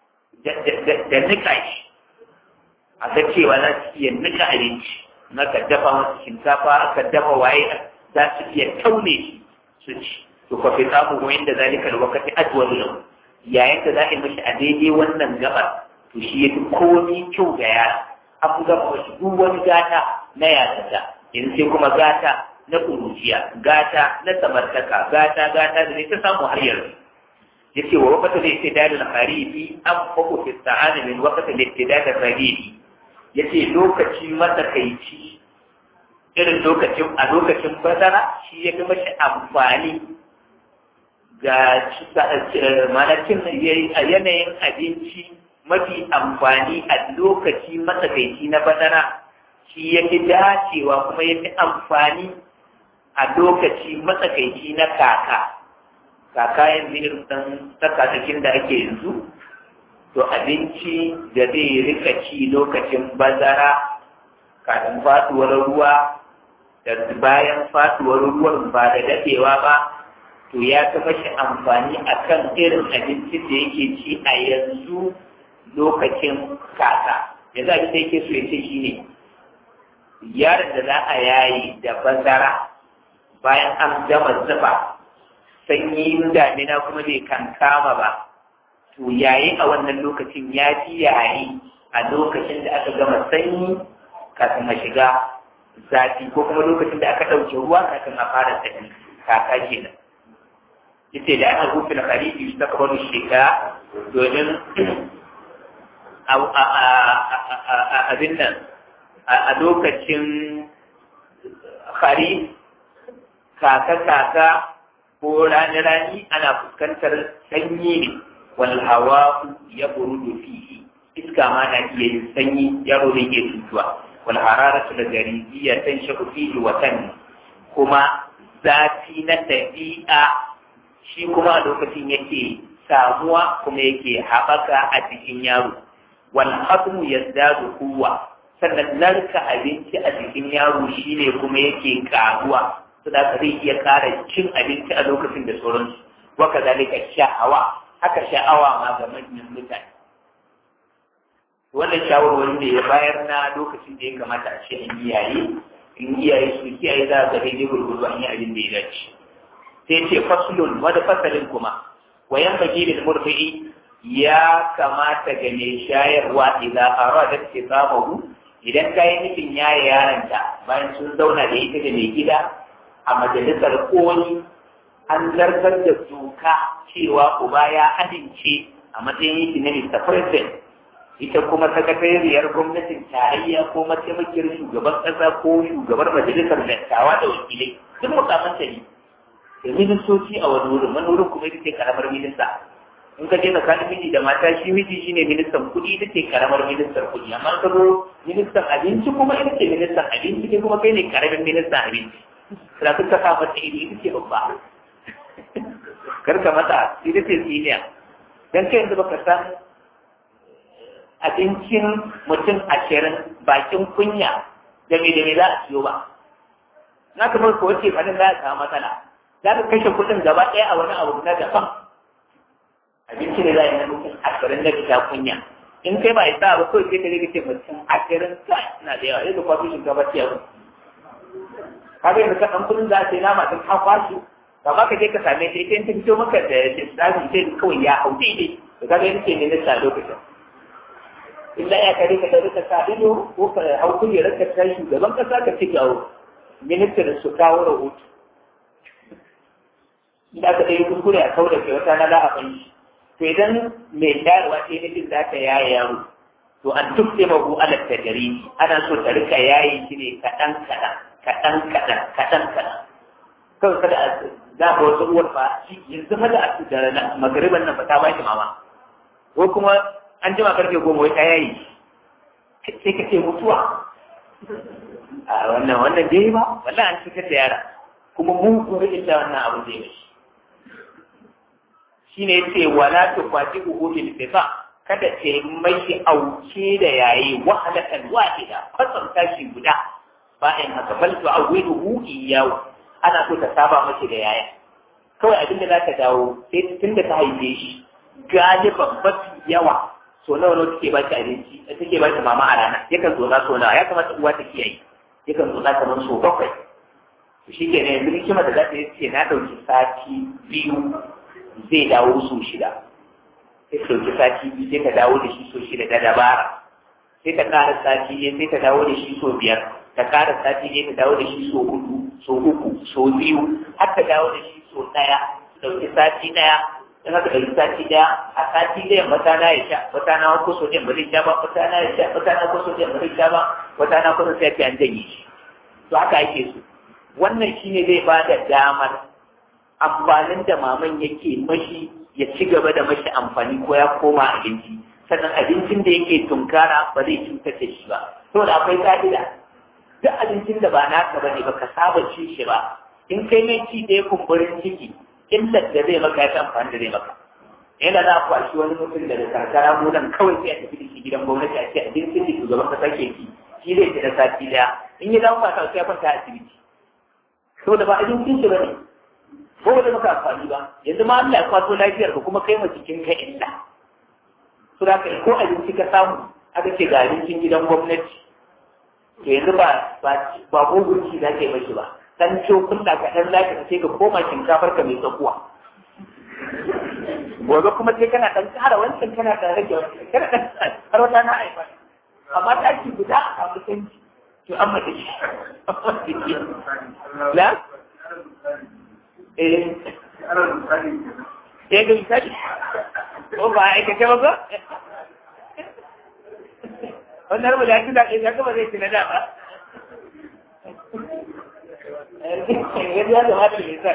da nika shi a ga cewa za su iya nika abinci na ka dafa masu shinkafa ka dafa waye za su iya taune shi su ci to fa fi samu wayin da zalika alwaqti adwalu lahu yayin da za a yi mashi a daidai wannan gabar to shi yafi komai kyau ga yara an gaba mashi duk wani gata na yarda yanzu sai kuma gata na kuruciya gata na samartaka gata da ne ta samu har yanzu yace wa waqta al-istidad al-kharifi am faqu fi ista'ana min waqt al-istidad al-rabi'i yace lokaci matsakaici irin lokacin bazara shi ya fi mashi amfani ga manakin a yanayin abinci mafi amfani a lokaci matsakaici na bazara shi ya fi dacewa kuma ya fi amfani a lokaci matsakaici na kaka yanzu irin ɗan tsakatsakin da ake yanzu to abinci da zai rika ci lokacin bazara kafin faduwar ruwa da bayan faduwar ruwan ba da dadewa ba to ya fi mashi amfani akan irin abinci da yake ci a yanzu lokacin kaka yanzu abin da yake so ya ce shi ne yaron da za a yayi da bazara bayan an gama zuba sanyi damina kuma bai kankama ba to yayi a wannan lokacin ya fi yayi a lokacin da aka gama sanyi kafin a shiga zafi ko kuma lokacin da aka ɗauke ruwa kafin a fara tafi kaka kenan yace da ana rufin kharifi su taka wani shekara domin abin nan a lokacin kharif kaka ko rani ana fuskantar sanyi ne wal hawa ya burudu fihi iska ma na iya yin sanyi yaro zai iya tutuwa wal hararatu da gariziya tan shaku fihi watan kuma zafi na dabi'a shi kuma a lokacin yake samuwa kuma yake haɓaka a cikin yaro wal hatmu yazdadu quwwa sannan narka abinci a cikin yaro shine kuma yake karuwa saboda zai iya ƙara cin abinci a lokacin da sauransu wa kazalika sha'awa haka sha'awa ma ga manyan mutane wannan shawarwari ne ya bayar na lokacin da ya kamata a ce in iyaye su kiyaye za a ga daidai gurgudu an yi abin da ya dace sai ce faslun wani fasalin kuma wayan bagi da murfi'i ya kamata ga mai shayarwa idan arada ta samahu idan ka yi nufin yaye yaranta bayan sun zauna da ita da mai gida a majalisar koli an zartar da doka cewa uba ya amince a matsayin shi na Mr. President ita kuma sakatariyar gwamnatin tarayya ko mataimakiyar shugaban ƙasa ko shugabar majalisar dattawa da wakilai duk mukamanta ne da ministoci a wani wurin kuma ita ce karamar minista in ka je tsakanin miji da mata shi miji shine ministan kuɗi ita ce karamar ministan kuɗi amma ka zo ministan abinci kuma ita ce ministan abinci ne kuma kai ne karamin ministan abinci da suka sa mata iri ita ce babba karka mata ita ce siniya dan kai yanzu baka san abincin mutum 20 bakin kunya da me za a ciyo ba na kamar ko wace fadin za a samu matsala za ka kashe kuɗin gaba ɗaya a wani abu na daban abinci ne za a yi na mutum 20 na fita kunya in kai ba isa ba kawai sai ka rike mutum a kirin kai na da yawa yadda kwafi shinkafa ce yau kaga yanzu ka ɗan kudin za a ce nama tun ka kwashi ba ma ka je ka same ta ita ta fito maka da lissafi sai kawai ya hau daidai to kaga yadda ke ne na sa lokacin illa ya kare ka ɗaure ka sa ido ko ka hau kujerar ka ta shugaban ƙasa ka ci gawo ministan su kawo rahoto inda aka ɗaya kuskure a kawo da ke wata na la'afin shi to idan mai shayarwa ce nufin za ta yaya yaro to an tufte mabu alat ta gari ana so ta rika yayi shi ne kaɗan kawai kada a za ka wasu uwar fa shi yanzu fa da a da magariban nan fa ta baki mama ko kuma an jima karfe 10 wai ta yayi sai ka ce mutuwa a wannan dai ba wallahi an fitar da yara kuma mu gobe illa wannan abu zai yi shine yace wala tuqati'uhu bil sifa kada ce mai shi auke da yayi wahalatan wahida kwatsam tashi guda ba in haka bal tu'awiduhu iyyahu ana so ta saba mashi da yaya kawai abin da zaka dawo sai tunda ta haife shi galiban mafi yawa so nawa take ba shi abinci take ba shi mama a rana yakan zo na so nawa ya kamata uwa ta kiyaye yakan zo na kamar so 7 shi ke ne yanzu hikima da za ta yi ce na ɗauki sati 2 zai dawo so 6 sai ka ɗauki sati 2 sai ka dawo da shi so 6 da dabara sai ka ƙara sati 1 sai ka dawo da shi so 5 ka ƙara sati 1 ka dawo da shi so 4 so 3 so 2 har ka dawo da shi so 1 ɗauki sati 1 in haka ɗauki sati 1 a sati 1 wata na ya sha wata na ko so 1 ba zai sha ba wata na ya sha wata na ko so 1 ba zai sha ba wata na ko so sai an janye shi to haka ake so wannan shine zai ba da damar amfanin da maman yake mashi ya ci gaba da mashi amfani ko ya koma abinci sannan abincin da yake tunkara ba zai cutar da shi ba saboda akwai ka'ida duk abincin da ba naka ba ne ba ka saba ci shi ba in kai mai ci da ya kumburin ciki illar da zai maka ya fi amfani da zai maka yana za a kwashi wani mutum daga karkara mu nan kawai sai a tafi da shi gidan gwamnati a ce abincin da shugaban kasa ke ci shi zai ci da sati daya in ya dawo ba sai ya kwanta a asibiti saboda ba abincin shi ba ne ko ba zai maka amfani ba yanzu ma Allah ya kwaso lafiyar ka kuma kai ma cikin ka illa to da kai ko abinci ka samu aka ce ga abincin gidan gwamnati to yanzu ba gurgurci za ka yi mashi ba dan cokulla ka dan zaka ka sai ka koma shinkafar ka mai tsakuwa gobe kuma sai kana dan kara wancan kana dan rage wancan kana dan har wata na aifa amma ta ci guda a samu canji to amma da shi la ga misali ko ba aikace ba ba wannan rubu da ya gaba zai tuna da ba ya zama da lisan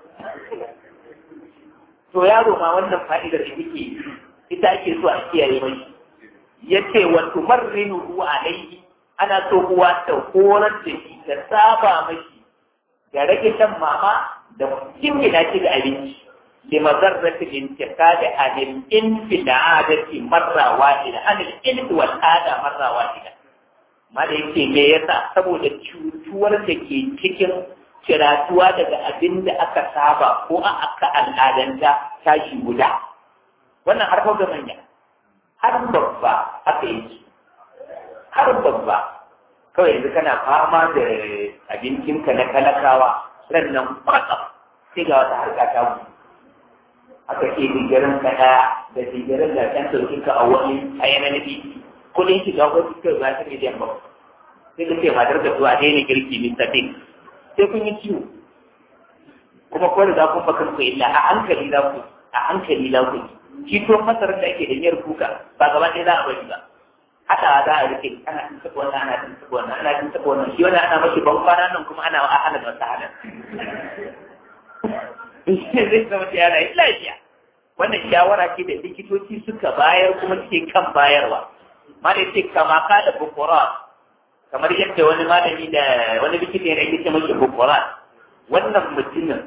to yaro ma wannan fa'idar da yake ita ake so a kiyaye mai yace wa tumarrinu alayhi ana so uwa ta horar da shi ta saba mashi da rage shan mama da kimina shi da abinci لمضرة الانتقاد عن الانفعالة مرة واحدة عن الانف والآلة مرة واحدة ما da yake me yasa saboda cutuwar da ke cikin ciratuwa daga abin da aka saba ko aka al'adanta tashi guda wannan har ga manya har babba aka yi har babba kawai yanzu kana fama da abincinka na talakawa sannan kwatsa sai ga wata harka ta mu aka ce digarin ka ɗaya da digarin da kan saukin ka a wani a yana nufi kudin shi ga wasu kai za ta miliyan ba sai ka ce matar da zuwa daina girki mista din sai kun yi ciwo kuma kawai za kun bakan ku illa a hankali za ku shi tuwon masarar da ake da miyar kuka ba gaba ɗaya za a bari ba haɗawa za a rike ana tun taɓa wannan ana tun taɓa wannan ana tun taɓa wannan shi wannan ana mashi ban kwana nan kuma ana wahala da wata halar zai zama ta yana yi lafiya wannan shawara ce da likitoci suka bayar kuma suke kan bayarwa ma da ce kama ka da bukura kamar yadda wani malami da wani likita yana yake mashi bukura wannan mutumin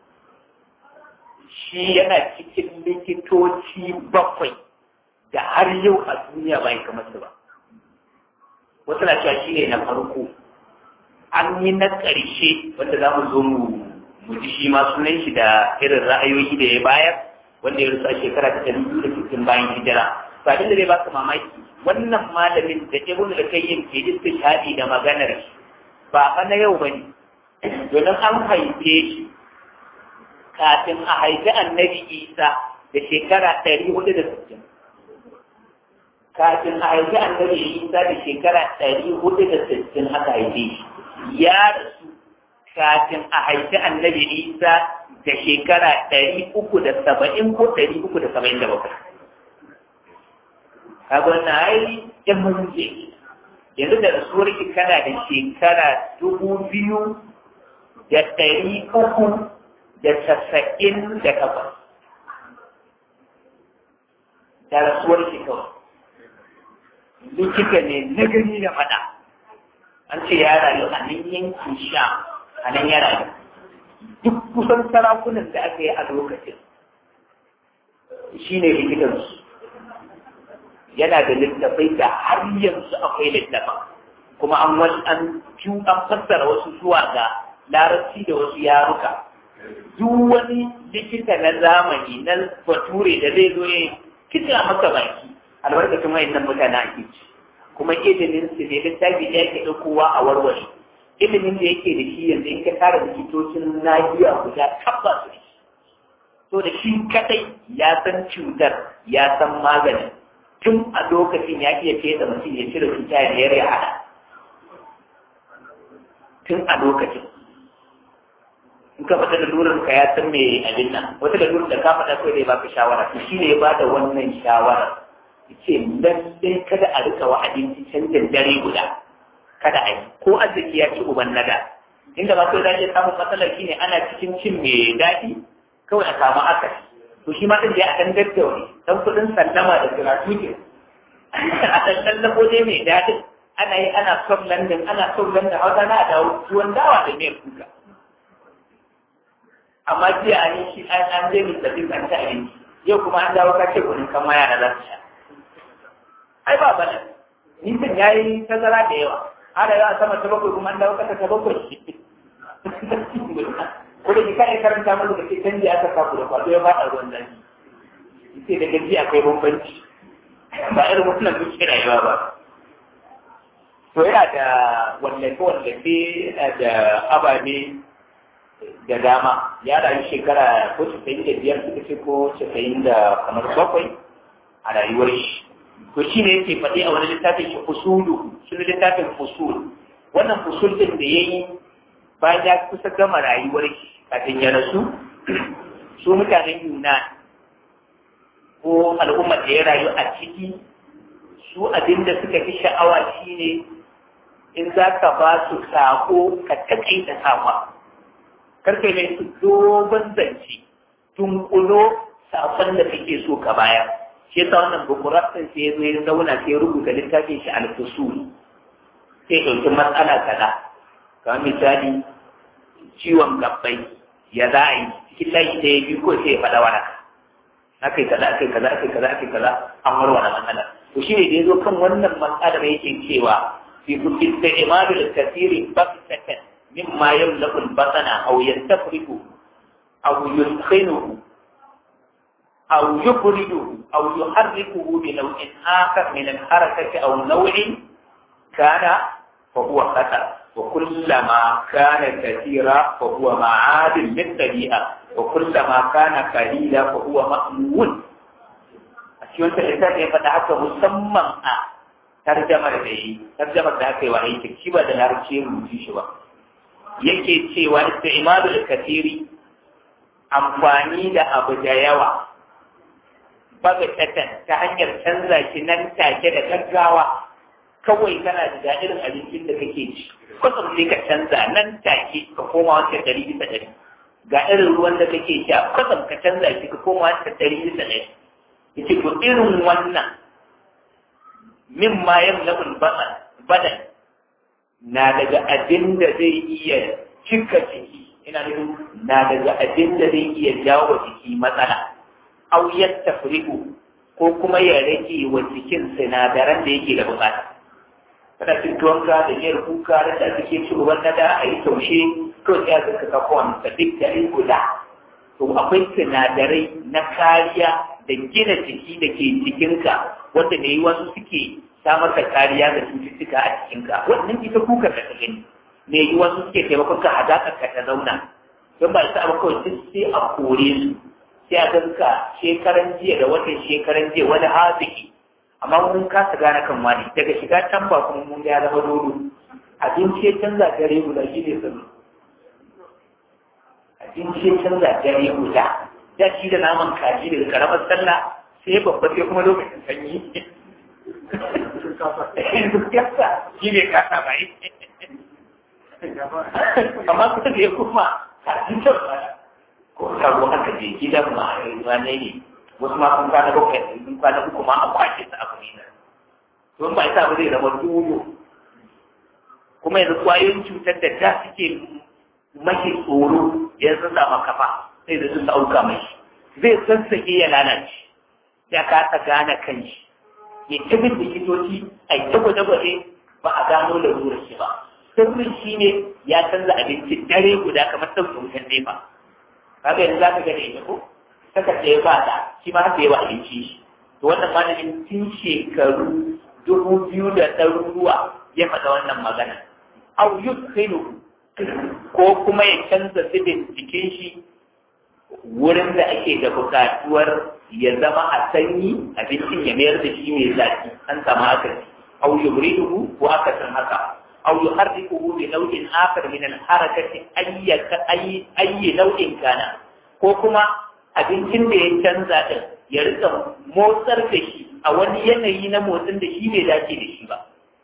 shi yana cikin likitoci 7 da har yau a duniya ba ya kamar su ba wasu na cewa shi ne na farko an yi na ƙarshe wanda za mu zo mu ji shi ma sunan shi da irin ra'ayoyi da ya bayar wanda ya rusa shekara ta 260 bayan hijira ba da zai baka mamaki wannan malamin da ibn al-qayyim ke istishhadi da maganar ba fa na yau bane domin an haife shi kafin a haifi annabi Isa da shekara 460 kafin a haifi annabi Isa da shekara 460 aka haife shi ya rasu kafin a haifi annabi Isa da shekara 370 ko 377 kaga wannan ai yan mazuje yanzu da rasuwar ki kana da shekara 2398 da rasuwar ki kawai likita ne na gani da fada an ce ya rayu a nan yankin sha a nan ya rayu duk kusan sarakunan da aka yi a lokacin shi ne likitansu yana da littafai da har yanzu akwai littafan kuma an fassara wasu zuwa ga larabci da wasu yaruka duk wani likita na zamani na bature da zai zo ya kitsa maka baki albarkacin wayannan mutane ake ci kuma ilimin su ne littafi da yake ɗaukowa a warware ilimin da yake da shi yanzu in ka tara likitocin nahiya guda tabbas ne to da shi kadai ya san cutar ya san maganin tun a lokacin ya iya fiye da mutum ya cire cuta ya yare ya hada tun a lokacin in ka faɗa da lurin ka ya san mai abin nan wata da lurin da ka faɗa kawai zai baka shawara to shi ne ya bada wannan shawara ce lallai kada a rika wa abinci canjin dare guda kada a yi ko arziki ya ci uban nada inda ba kai za iya samun matsalar shi ne ana cikin cin mai daɗi kawai a samu akasi to shi ma ɗin da a ɗan daddaure ɗan kuɗin sallama da gratuity a ɗan tallafo dai mai daɗin ana yi ana son landin hausa na dawo tuwon dawa da mai kuka amma jiya an yi shi an je mai tafi an ci abinci yau kuma an dawo kace kuɗin kama yara za su sha ai ba bane nisan ya yi tazara da yawa har da yawa sama ta bakwai kuma an dawo kasa ta bakwai ko da kika karanta mana da ke canji aka kafu da kwado ya faɗa ruwan zafi sai da gaji akwai bambanci ba irin mutunan duk ke rayuwa ba to yana da wallafe da ababe da dama ya rayu shekara ko 95 suka ce ko 97 a rayuwar shi to shi ne yake faɗi a wani littafin shi fusulu shi ne littafin fusul wannan fusul din da ya yi bayan ya kusa gama rayuwar shi kafin ya rasu su mutanen Yunan ko al'ummar da ya rayu a ciki su abinda suka fi sha'awa shine in za ka ba su sako ka taƙaita saƙon karka mai su dogon zance tunkulo saƙon da kake so ka bayar shi yasa wannan bukurafin sai ya zo ya zauna sai ya rubuta littafin shi al-fusul sai ɗauki matsala kaza kamar misali ciwon gabbai ya za a yi cikin layi ɗaya biyu ko sai ya faɗa wani akai kaza an warware matsala to shi ne da ya zo kan wannan matsalar yake cewa fi istimalu al-kathiri baktatan mimma yamlaku al-batana aw yastafriqu aw yuskhinu aw yubridu aw yuharrikuhu bi naw'in akhar min al-harakati aw naw'in kana fa huwa khatar وكلما كان كثيرا فهو معاد للطبيعة وكلما كان قليلا فهو مأمون أشياء الإنسان يفتحك مسمى ترجمة da aka yi wa aikin shi ba da larabci rubuci shi ba yake cewa isti'malul kathiri amfani da abu da yawa bagatatan ta hanyar canza shi nan take da gaggawa kawai kana da irin abincin da kake ci kwatsam sai ka canza nan take ka koma wancan 100%. Ga irin ruwan da kake sha kwatsam ka canza shi ka koma wancan 100%. Yace to irin wannan min ma yamlakul badan na daga abin da zai iya cika ciki ina nufin na daga abin da zai iya jawo jiki matsala au yattafriqu ko kuma ya rage wa jikin sinadaran da yake da bukata kada cin tuwanka da miyar kuka da ake ci uban nada a yi taushe to sai aka kaka kowane sadik da guda to to akwai sinadarai na kariya da gina jiki da ke jikinka wanda ne wasu suke samar da kariya da cututtuka a cikinka wannan ita kuka da ka gani me yi wasu suke taimakon ka hadakar ka ta zauna don ba ita abu kawai duk sai a kore su sai a ganka shekaran jiya da watan shekaran jiya wani haziki amma mun kasa gane kan wani daga shiga can ba kuma mun ya zama dole abinci ya canza dare guda shi ne sanu abinci ya canza dare guda da shi da naman kaji daga karamar sallah sai babba sai kuma lokacin sanyi shi ne kasa bai amma kusa da ya kuma kaji can ba ko ta ruwa haka je gidan ma wane ne wasu ma sun kwana bakwai sun kwana uku ma a kwace su abu ne to ba ita ba zai zama dole kuma yanzu kwayoyin cutar da ta suke mashi tsoro ya sun samu kafa sai da sun sauka mai zai sassake ya lalace ya kasa gane kanshi ya tabi likitoci a yi gwaje-gwaje ba a gano da zuwa shi ba sirrin shi ne ya canza abinci dare guda kamar sauke wutan nefa kaga yanzu za ka gane ita ko saka ɗaya ba ta shi ma haka yawa abinci shi to wannan malamin tun shekaru 2000 da ɗaruruwa ya faɗa wannan magana au yudkhilu ko kuma ya canza zubin jikin shi wurin da ake da buƙatuwar ya zama a sanyi abincin ya mayar da shi mai zafi an samu haka au yubriduhu ko aka san haka au yuharrikuhu bi naw'in akhar min al-harakati ayyi naw'in kana ko kuma abincin da ya canza din ya rika motsar da shi a wani yanayi na motsin da shi bai dace da shi ba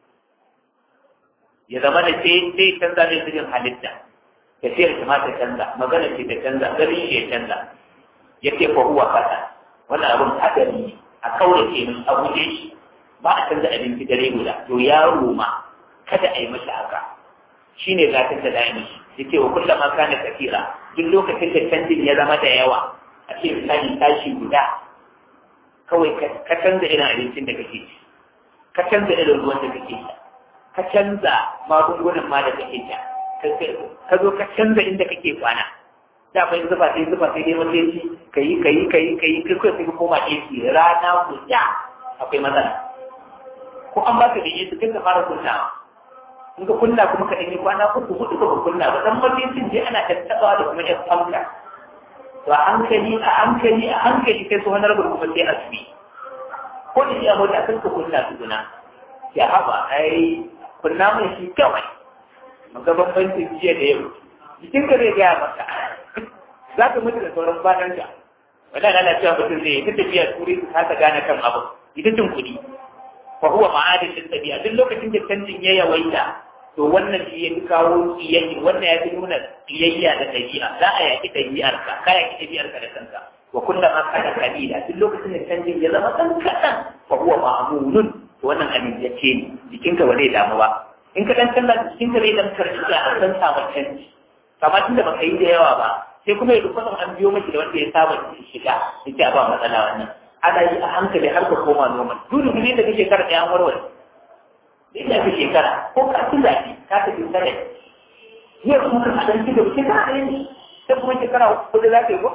ya zama da sai canza mai zirin halitta ya sayar da mata canza magana ce ta canza garin shi ya canza ya ce fa huwa fata wannan abin hadari ne a kaurace min a guje shi ba a canza abinci dare guda to yaro ma kada a yi masa haka shine zatin da dai mishi yace wa kullama kana kafira duk lokacin da canjin ya zama da yawa a ce misali tashi guda kawai ka canza irin abincin da kake ci ka canza irin ruwan da kake sha ka canza magungunan ma da kake sha ka zo ka canza inda kake kwana da bai zuba sai dai wanda yake kai kai kai koma AC rana guda akwai matsala ko an baka da yesu kai ka fara kunnawa in ka kunna kuma ka ɗanyi kwana uku hudu ka kunna ba dan mutuncin je ana tattabawa da kuma yan famka to a hankali kai su wani rabu kuma sai asbi ko da ya mota kan ka kunna su guna ya haba ai kunna mai shi kawai maka bambancin jiya da yau jikin ka zai gaya maka za ka mutu da sauran bayanka wala lalacewa mutum zai yi ta tafiya turi su kasa gane kan abu ita cin kuɗi fa huwa ma'adin din tabi'a duk lokacin da canjin ya yawaita to wannan shi ya fi kawo kiyayya wannan ya fi nuna kiyayya da tabi'a za a yaki tabi'arka ka yaki tabi'arka da kanka wa kullama kana qalila duk lokacin da canjin ya zama dan kadan fa huwa ma'munun to wannan amintacce ne jikinka ba zai damu ba in ka dan canza jikinka zai dan karshi da an san samun canji kamar tunda baka yi da yawa ba sai kuma ya dukkan an biyo miki da wanda ya saba shiga yake ba matsala wannan ana yi a hankali har ka koma noman duk ne da kake shekara ɗaya an warware da ina ka shekara ko ka tun zafi ka tafi tare yau kuma ka san ki da shekara ɗaya ne sai kuma shekara kuɗi za ka yi ko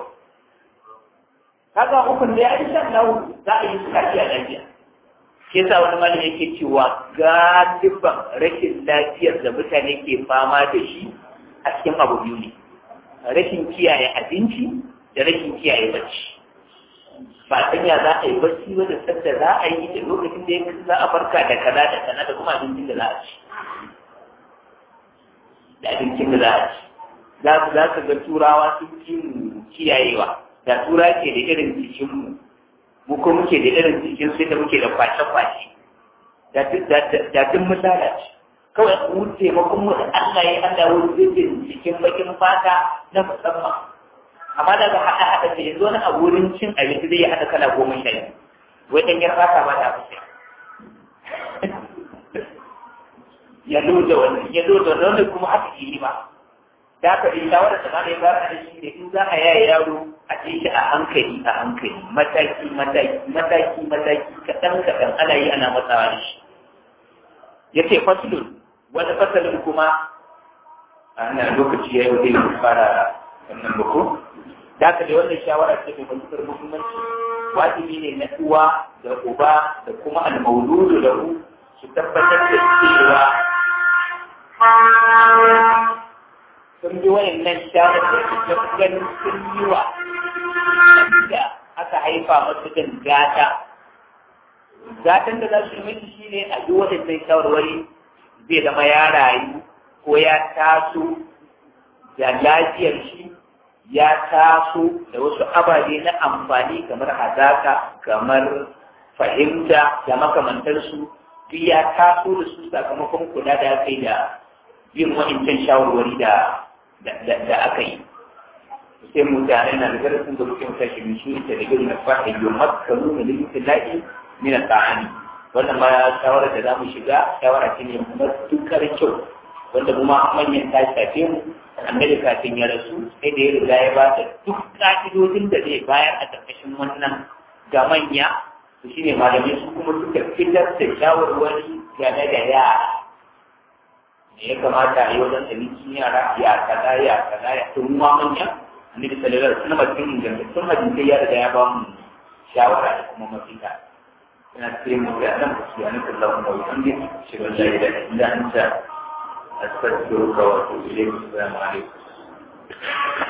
kaga hukun da ya yi shan lahu za a yi su kashi a lafiya shi yasa wani malami yake cewa galiban rashin lafiyar da mutane ke fama da shi a cikin abu biyu ne rashin kiyaye abinci da rashin kiyaye bacci ba san ya za a yi bacci ba da sadda za a yi da lokacin da za a farka da kaza da kaza da kuma abincin da za a ci da abincin da za a ci za ka ga turawa sun fi mu kiyayewa da tura ke da irin jikinmu mu ko muke da irin jikin sai da muke da kwace-kwace da duk mu lalace kawai mu taimakon mu da Allah ya hada wani jikin bakin fata na musamman amma daga haɗa da yanzu wani a wurin cin abinci zai haɗa kala 10 wai ɗan yar fata ba ta fice ya loda wani kuma haka ke yi ba da aka yi shawarar da mana ya ba da shi da in za a yaya yaro a ce shi a hankali mataki kaɗan ana yi ana matsawa da shi ya ce fasulun wani fasalin kuma a nan lokaci ya yi zai fara wannan bako da ka da wannan shawara ce mai matuƙar muhimmanci wajibi ne na uwa da uba da kuma almauludu da su tabbatar da cewa sun bi wayannan shawarar da ganin sun yi wa da aka haifa masu din gata gatan da za su yi miki shi ne a duk waɗannan shawarwari zai zama ya rayu ko ya taso da lafiyar shi ya taso da wasu ababe na amfani kamar hazaka kamar fahimta da makamantarsu duk ya taso da su sakamakon kula da aka yi da yin wa'incan shawarwari da aka yi sai mutane na da darasin da muke mutashi min shi ita da girin nafa yi makkaru na likitin la'i min al-ta'ani wannan ma shawara da zamu shiga shawara ce ne matuƙar kyau wanda kuma manyan ta shafe mu annabi kafin ya rasu sai da ya riga ya ba da duk ka'idodin da zai bayar a ƙarƙashin wannan ga manya to shine malamai su kuma suka fitar da shawarwari game da yara me ya kamata a yi wajen abincin yara ya kaza ya kaza ya tun ma manya annabi sallallahu alaihi wasallam cikin ingantattun hadisai ya riga ya ba mu shawara da kuma mafita ina cikin mutanen da su yana kallon da wani shirin da ya da anta أستغفرك وأتوب إليك السلام عليكم